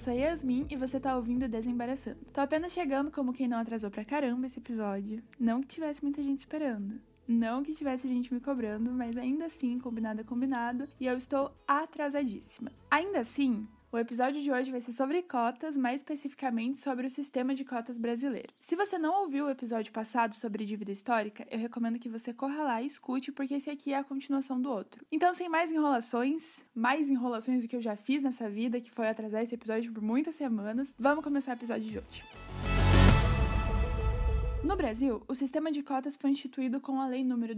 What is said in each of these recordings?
sou Yasmin e você tá ouvindo Desembaraçando. Tô apenas chegando como quem não atrasou pra caramba esse episódio. Não que tivesse muita gente esperando. Não que tivesse gente me cobrando, mas ainda assim, combinado é combinado, e eu estou atrasadíssima. Ainda assim, o episódio de hoje vai ser sobre cotas, mais especificamente sobre o sistema de cotas brasileiro. Se você não ouviu o episódio passado sobre dívida histórica, eu recomendo que você corra lá e escute, porque esse aqui é a continuação do outro. Então, sem mais enrolações do que eu já fiz nessa vida, que foi atrasar esse episódio por muitas semanas, vamos começar o episódio de hoje. No Brasil, o sistema de cotas foi instituído com a Lei nº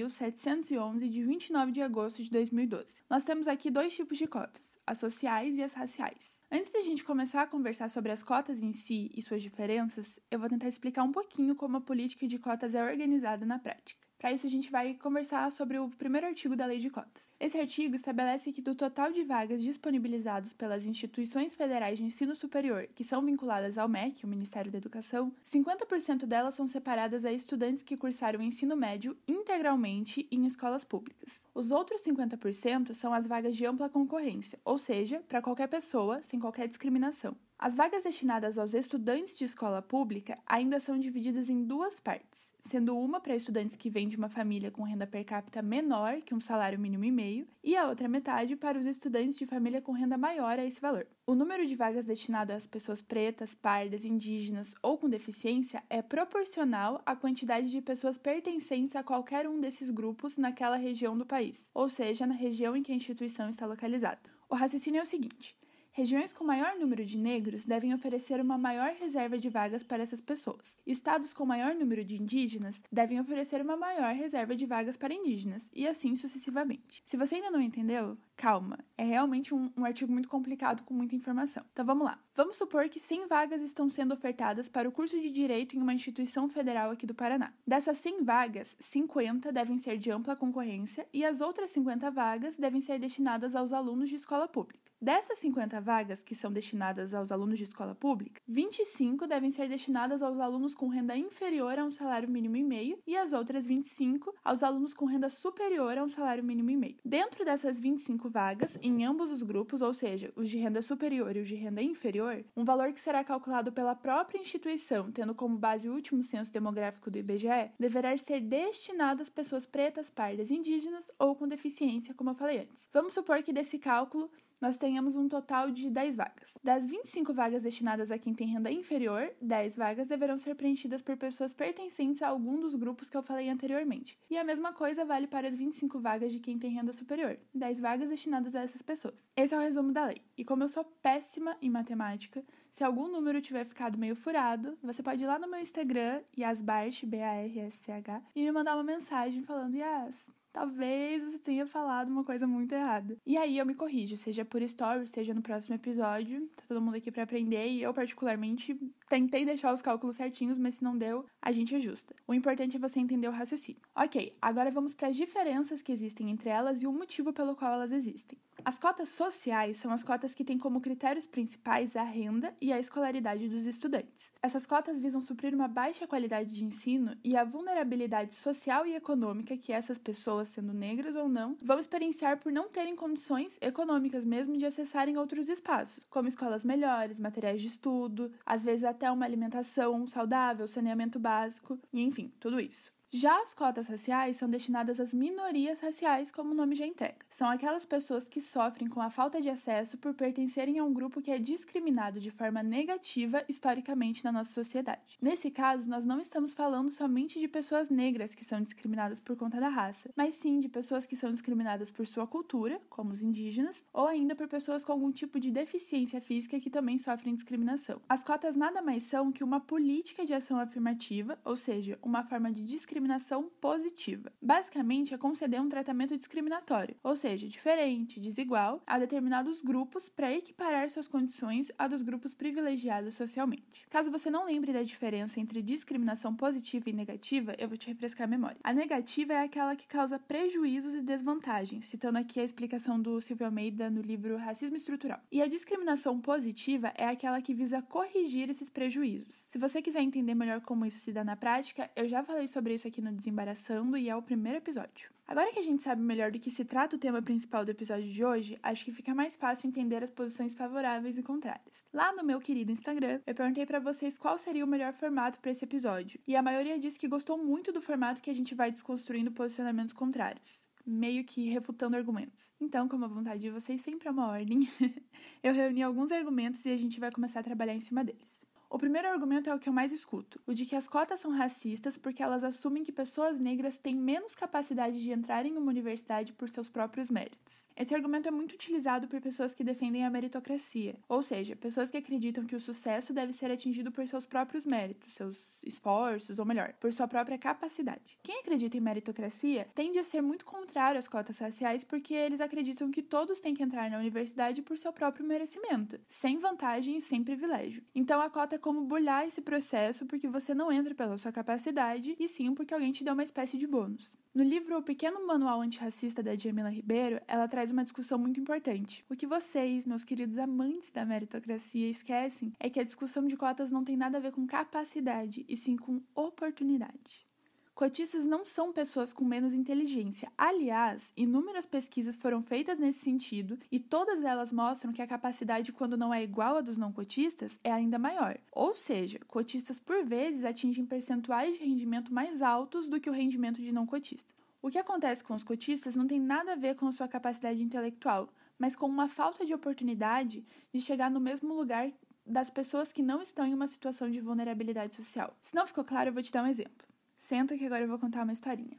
12.711, de 29 de agosto de 2012. Nós temos aqui dois tipos de cotas, as sociais e as raciais. Antes da gente começar a conversar sobre as cotas em si e suas diferenças, eu vou tentar explicar um pouquinho como a política de cotas é organizada na prática. Para isso, a gente vai conversar sobre o primeiro artigo da Lei de Cotas. Esse artigo estabelece que do total de vagas disponibilizados pelas instituições federais de ensino superior, que são vinculadas ao MEC, o Ministério da Educação, 50% delas são separadas a estudantes que cursaram o ensino médio integralmente em escolas públicas. Os outros 50% são as vagas de ampla concorrência, ou seja, para qualquer pessoa, sem qualquer discriminação. As vagas destinadas aos estudantes de escola pública ainda são divididas em duas partes, sendo uma para estudantes que vêm de uma família com renda per capita menor que um salário mínimo e meio, e a outra metade para os estudantes de família com renda maior a esse valor. O número de vagas destinado às pessoas pretas, pardas, indígenas ou com deficiência é proporcional à quantidade de pessoas pertencentes a qualquer um desses grupos naquela região do país, ou seja, na região em que a instituição está localizada. O raciocínio é o seguinte: regiões com maior número de negros devem oferecer uma maior reserva de vagas para essas pessoas. Estados com maior número de indígenas devem oferecer uma maior reserva de vagas para indígenas, e assim sucessivamente. Se você ainda não entendeu, calma, é realmente um artigo muito complicado com muita informação. Então vamos lá. Vamos supor que 100 vagas estão sendo ofertadas para o curso de Direito em uma instituição federal aqui do Paraná. Dessas 100 vagas, 50 devem ser de ampla concorrência e as outras 50 vagas devem ser destinadas aos alunos de escola pública. Dessas 50 vagas que são destinadas aos alunos de escola pública, 25 devem ser destinadas aos alunos com renda inferior a um salário mínimo e meio e as outras 25 aos alunos com renda superior a um salário mínimo e meio. Dentro dessas 25 vagas, em ambos os grupos, ou seja, os de renda superior e os de renda inferior, um valor que será calculado pela própria instituição, tendo como base o último censo demográfico do IBGE, deverá ser destinado às pessoas pretas, pardas, indígenas ou com deficiência, como eu falei antes. Vamos supor que desse cálculo nós tenhamos um total de 10 vagas. Das 25 vagas destinadas a quem tem renda inferior, 10 vagas deverão ser preenchidas por pessoas pertencentes a algum dos grupos que eu falei anteriormente. E a mesma coisa vale para as 25 vagas de quem tem renda superior, 10 vagas destinadas a essas pessoas. Esse é o resumo da lei. E como eu sou péssima em matemática, se algum número tiver ficado meio furado, você pode ir lá no meu Instagram, Yasbarsh, B-A-R-S-C-H, e me mandar uma mensagem falando: Yas, talvez você tenha falado uma coisa muito errada. E aí eu me corrijo, seja por story, seja no próximo episódio. Tá todo mundo aqui pra aprender e eu, particularmente, tentei deixar os cálculos certinhos, mas se não deu, a gente ajusta. O importante é você entender o raciocínio. Ok, agora vamos para as diferenças que existem entre elas e o motivo pelo qual elas existem. As cotas sociais são as cotas que têm como critérios principais a renda e a escolaridade dos estudantes. Essas cotas visam suprir uma baixa qualidade de ensino e a vulnerabilidade social e econômica que essas pessoas, sendo negras ou não, vão experienciar por não terem condições econômicas mesmo de acessarem outros espaços, como escolas melhores, materiais de estudo, às vezes até uma alimentação saudável, saneamento básico, e enfim, tudo isso. Já as cotas raciais são destinadas às minorias raciais, como o nome já entrega. São aquelas pessoas que sofrem com a falta de acesso por pertencerem a um grupo que é discriminado de forma negativa historicamente na nossa sociedade. Nesse caso, nós não estamos falando somente de pessoas negras que são discriminadas por conta da raça, mas sim de pessoas que são discriminadas por sua cultura, como os indígenas, ou ainda por pessoas com algum tipo de deficiência física que também sofrem discriminação. As cotas nada mais são que uma política de ação afirmativa, ou seja, uma forma de discriminação positiva. Basicamente, é conceder um tratamento discriminatório, ou seja, diferente, desigual, a determinados grupos para equiparar suas condições a dos grupos privilegiados socialmente. Caso você não lembre da diferença entre discriminação positiva e negativa, eu vou te refrescar a memória. A negativa é aquela que causa prejuízos e desvantagens, citando aqui a explicação do Silvio Almeida no livro Racismo Estrutural. E a discriminação positiva é aquela que visa corrigir esses prejuízos. Se você quiser entender melhor como isso se dá na prática, eu já falei sobre isso aqui no Desembaraçando e é o primeiro episódio. Agora que a gente sabe melhor do que se trata o tema principal do episódio de hoje, acho que fica mais fácil entender as posições favoráveis e contrárias. Lá no meu querido Instagram, eu perguntei pra vocês qual seria o melhor formato para esse episódio, e a maioria disse que gostou muito do formato que a gente vai desconstruindo posicionamentos contrários, meio que refutando argumentos. Então, como a vontade de vocês sempre é uma ordem, eu reuni alguns argumentos e a gente vai começar a trabalhar em cima deles. O primeiro argumento é o que eu mais escuto, o de que as cotas são racistas porque elas assumem que pessoas negras têm menos capacidade de entrar em uma universidade por seus próprios méritos. Esse argumento é muito utilizado por pessoas que defendem a meritocracia, ou seja, pessoas que acreditam que o sucesso deve ser atingido por seus próprios méritos, seus esforços, ou melhor, por sua própria capacidade. Quem acredita em meritocracia tende a ser muito contrário às cotas raciais porque eles acreditam que todos têm que entrar na universidade por seu próprio merecimento, sem vantagem e sem privilégio. Então a cota é como burlar esse processo porque você não entra pela sua capacidade e sim porque alguém te deu uma espécie de bônus. No livro O Pequeno Manual Antirracista da Djamila Ribeiro, ela traz uma discussão muito importante. O que vocês, meus queridos amantes da meritocracia, esquecem é que a discussão de cotas não tem nada a ver com capacidade, e sim com oportunidade. Cotistas não são pessoas com menos inteligência. Aliás, inúmeras pesquisas foram feitas nesse sentido e todas elas mostram que a capacidade, quando não é igual à dos não cotistas, é ainda maior. Ou seja, cotistas por vezes atingem percentuais de rendimento mais altos do que o rendimento de não cotistas. O que acontece com os cotistas não tem nada a ver com a sua capacidade intelectual, mas com uma falta de oportunidade de chegar no mesmo lugar das pessoas que não estão em uma situação de vulnerabilidade social. Se não ficou claro, eu vou te dar um exemplo. Senta que agora eu vou contar uma historinha.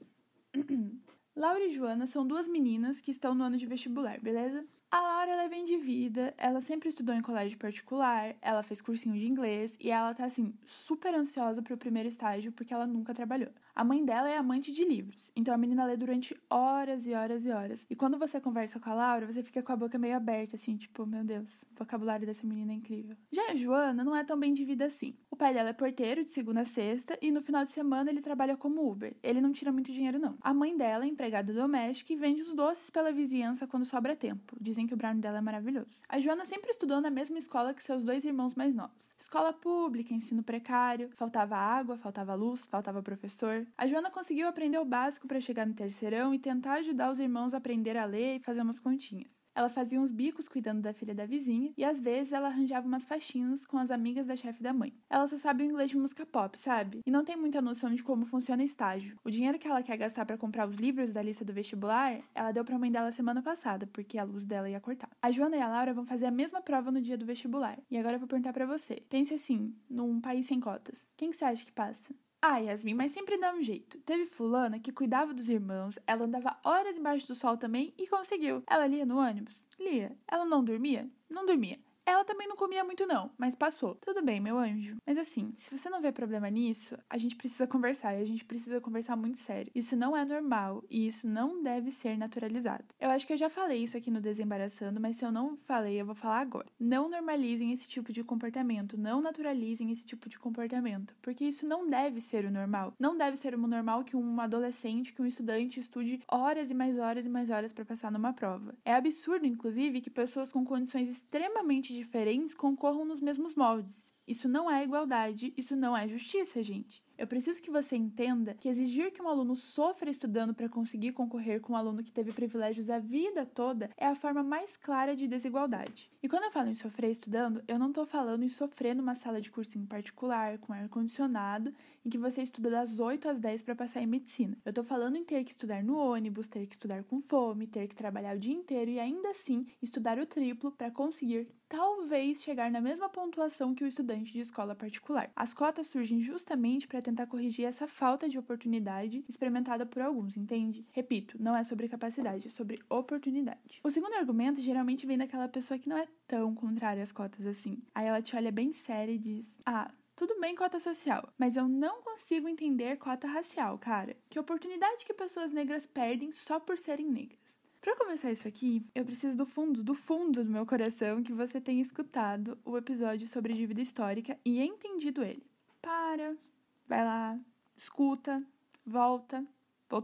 Laura e Joana são duas meninas que estão no ano de vestibular, beleza? A Laura, ela é bem de vida, ela sempre estudou em colégio particular, ela fez cursinho de inglês e ela tá, assim, super ansiosa pro primeiro estágio porque ela nunca trabalhou. A mãe dela é amante de livros, então a menina lê durante horas e horas e horas. E quando você conversa com a Laura, você fica com a boca meio aberta, assim, tipo, meu Deus, o vocabulário dessa menina é incrível. Já a Joana não é tão bem de vida assim. O pai dela é porteiro de segunda a sexta e no final de semana ele trabalha como Uber. Ele não tira muito dinheiro, não. A mãe dela é empregada doméstica e vende os doces pela vizinhança quando sobra tempo. Dizem que o brownie dela é maravilhoso. A Joana sempre estudou na mesma escola que seus dois irmãos mais novos. Escola pública, ensino precário, faltava água, faltava luz, faltava professor. A Joana conseguiu aprender o básico para chegar no terceirão e tentar ajudar os irmãos a aprender a ler e fazer umas continhas. Ela fazia uns bicos cuidando da filha da vizinha e às vezes ela arranjava umas faxinas com as amigas da chefe da mãe. Ela só sabe o inglês de música pop, sabe? E não tem muita noção de como funciona estágio. O dinheiro que ela quer gastar para comprar os livros da lista do vestibular, ela deu pra mãe dela semana passada, porque a luz dela ia cortar. A Joana e a Laura vão fazer a mesma prova no dia do vestibular. E agora eu vou perguntar pra você. Pense assim, num país sem cotas. Quem que você acha que passa? Ah, Yasmin, mas sempre dá um jeito. Teve fulana que cuidava dos irmãos, ela andava horas embaixo do sol também e conseguiu. Ela lia no ônibus? Lia. Ela não dormia? Não dormia. Ela também não comia muito não, mas passou. Tudo bem, meu anjo. Mas assim, se você não vê problema nisso, a gente precisa conversar e a gente precisa conversar muito sério. Isso não é normal e isso não deve ser naturalizado. Eu acho que eu já falei isso aqui no Desembaraçando, mas se eu não falei, eu vou falar agora. Não normalizem esse tipo de comportamento, não naturalizem esse tipo de comportamento, porque isso não deve ser o normal. Não deve ser o normal que um adolescente, que um estudante estude horas e mais horas e mais horas para passar numa prova. É absurdo, inclusive, que pessoas com condições extremamente diferentes concorram nos mesmos moldes. Isso não é igualdade, isso não é justiça, gente. Eu preciso que você entenda que exigir que um aluno sofra estudando para conseguir concorrer com um aluno que teve privilégios a vida toda é a forma mais clara de desigualdade. E quando eu falo em sofrer estudando, eu não estou falando em sofrer numa sala de cursinho particular, com ar-condicionado, em que você estuda das 8 às 10 para passar em medicina. Eu estou falando em ter que estudar no ônibus, ter que estudar com fome, ter que trabalhar o dia inteiro e ainda assim estudar o triplo para conseguir talvez chegar na mesma pontuação que o estudante de escola particular. As cotas surgem justamente para tentar corrigir essa falta de oportunidade experimentada por alguns, entende? Repito, não é sobre capacidade, é sobre oportunidade. O segundo argumento geralmente vem daquela pessoa que não é tão contrária às cotas assim. Aí ela te olha bem séria e diz: tudo bem cota social, mas eu não consigo entender cota racial, cara. Que oportunidade que pessoas negras perdem só por serem negras? Para começar isso aqui, eu preciso do fundo do meu coração que você tenha escutado o episódio sobre dívida histórica e entendido ele. Para, vai lá, escuta, volta. Voltou?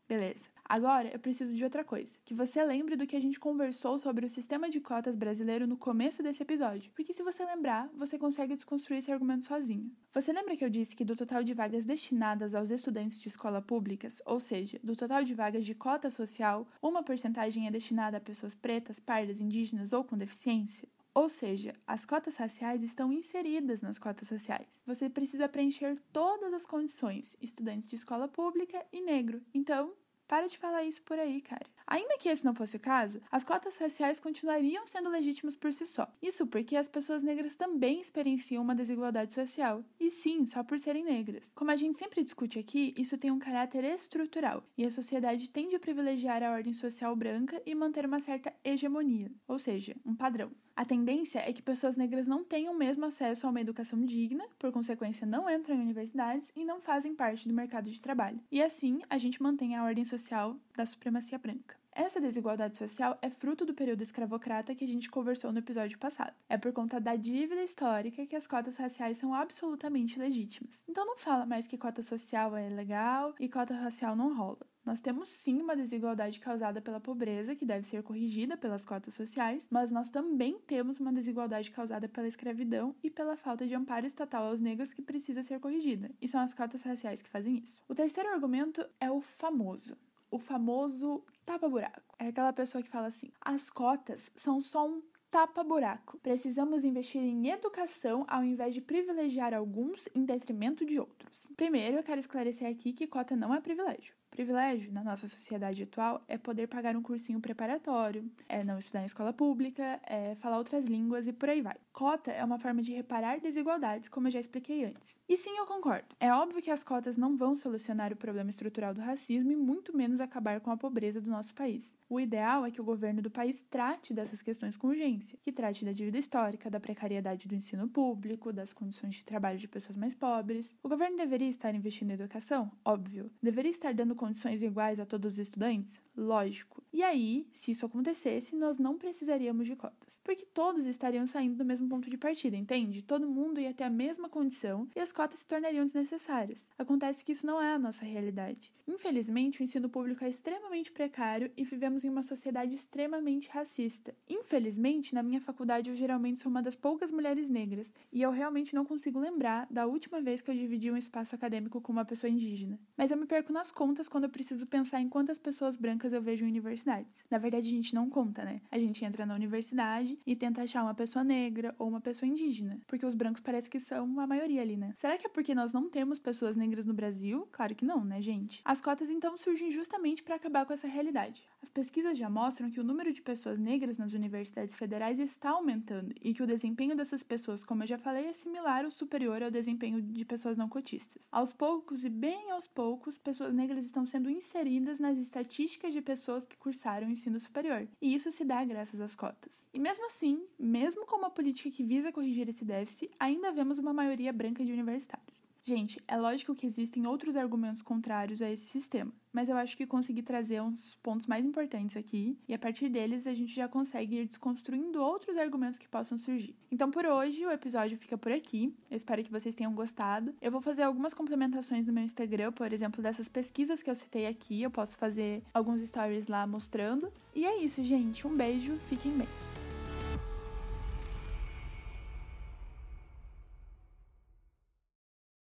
Beleza. Agora, eu preciso de outra coisa. Que você lembre do que a gente conversou sobre o sistema de cotas brasileiro no começo desse episódio. Porque se você lembrar, você consegue desconstruir esse argumento sozinho. Você lembra que eu disse que do total de vagas destinadas aos estudantes de escola públicas, ou seja, do total de vagas de cota social, uma porcentagem é destinada a pessoas pretas, pardas, indígenas ou com deficiência? Ou seja, as cotas raciais estão inseridas nas cotas sociais. Você precisa preencher todas as condições, estudantes de escola pública e negro. Então, para de falar isso por aí, cara. Ainda que esse não fosse o caso, as cotas raciais continuariam sendo legítimas por si só. Isso porque as pessoas negras também experienciam uma desigualdade social. E sim, só por serem negras. Como a gente sempre discute aqui, isso tem um caráter estrutural. E a sociedade tende a privilegiar a ordem social branca e manter uma certa hegemonia. Ou seja, um padrão. A tendência é que pessoas negras não tenham o mesmo acesso a uma educação digna, por consequência não entram em universidades e não fazem parte do mercado de trabalho. E assim, a gente mantém a ordem social da supremacia branca. Essa desigualdade social é fruto do período escravocrata que a gente conversou no episódio passado. É por conta da dívida histórica que as cotas raciais são absolutamente legítimas. Então não fala mais que cota social é legal e cota racial não rola. Nós temos sim uma desigualdade causada pela pobreza, que deve ser corrigida pelas cotas sociais, mas nós também temos uma desigualdade causada pela escravidão e pela falta de amparo estatal aos negros que precisa ser corrigida, e são as cotas raciais que fazem isso. O terceiro argumento é o famoso tapa-buraco. É aquela pessoa que fala assim: as cotas são só um tapa-buraco. Precisamos investir em educação ao invés de privilegiar alguns em detrimento de outros. Primeiro, eu quero esclarecer aqui que cota não é privilégio. Privilégio, na nossa sociedade atual, é poder pagar um cursinho preparatório, é não estudar em escola pública, é falar outras línguas e por aí vai. Cota é uma forma de reparar desigualdades, como eu já expliquei antes. E sim, eu concordo. É óbvio que as cotas não vão solucionar o problema estrutural do racismo e muito menos acabar com a pobreza do nosso país. O ideal é que o governo do país trate dessas questões com urgência, que trate da dívida histórica, da precariedade do ensino público, das condições de trabalho de pessoas mais pobres. O governo deveria estar investindo em educação? Óbvio. Deveria estar dando condições iguais a todos os estudantes? Lógico. E aí, se isso acontecesse, nós não precisaríamos de cotas. Porque todos estariam saindo do mesmo ponto de partida, entende? Todo mundo ia ter a mesma condição e as cotas se tornariam desnecessárias. Acontece que isso não é a nossa realidade. Infelizmente, o ensino público é extremamente precário e vivemos em uma sociedade extremamente racista. Infelizmente, na minha faculdade eu geralmente sou uma das poucas mulheres negras e eu realmente não consigo lembrar da última vez que eu dividi um espaço acadêmico com uma pessoa indígena. Mas eu me perco nas contas quando eu preciso pensar em quantas pessoas brancas eu vejo em universidades. Na verdade, a gente não conta, né? A gente entra na universidade e tenta achar uma pessoa negra ou uma pessoa indígena, porque os brancos parece que são a maioria ali, né? Será que é porque nós não temos pessoas negras no Brasil? Claro que não, né, gente? As cotas, então, surgem justamente para acabar com essa realidade. As pesquisas já mostram que o número de pessoas negras nas universidades federais está aumentando e que o desempenho dessas pessoas, como eu já falei, é similar ou superior ao desempenho de pessoas não cotistas. Aos poucos, e bem aos poucos, pessoas negras estão sendo inseridas nas estatísticas de pessoas que cursaram o ensino superior. E isso se dá graças às cotas. E mesmo assim, mesmo com uma política que visa corrigir esse déficit, ainda vemos uma maioria branca de universitários. Gente, é lógico que existem outros argumentos contrários a esse sistema, mas eu acho que consegui trazer uns pontos mais importantes aqui, e a partir deles a gente já consegue ir desconstruindo outros argumentos que possam surgir. Então por hoje o episódio fica por aqui, eu espero que vocês tenham gostado. Eu vou fazer algumas complementações no meu Instagram, por exemplo, dessas pesquisas que eu citei aqui, eu posso fazer alguns stories lá mostrando. E é isso, gente, um beijo, fiquem bem.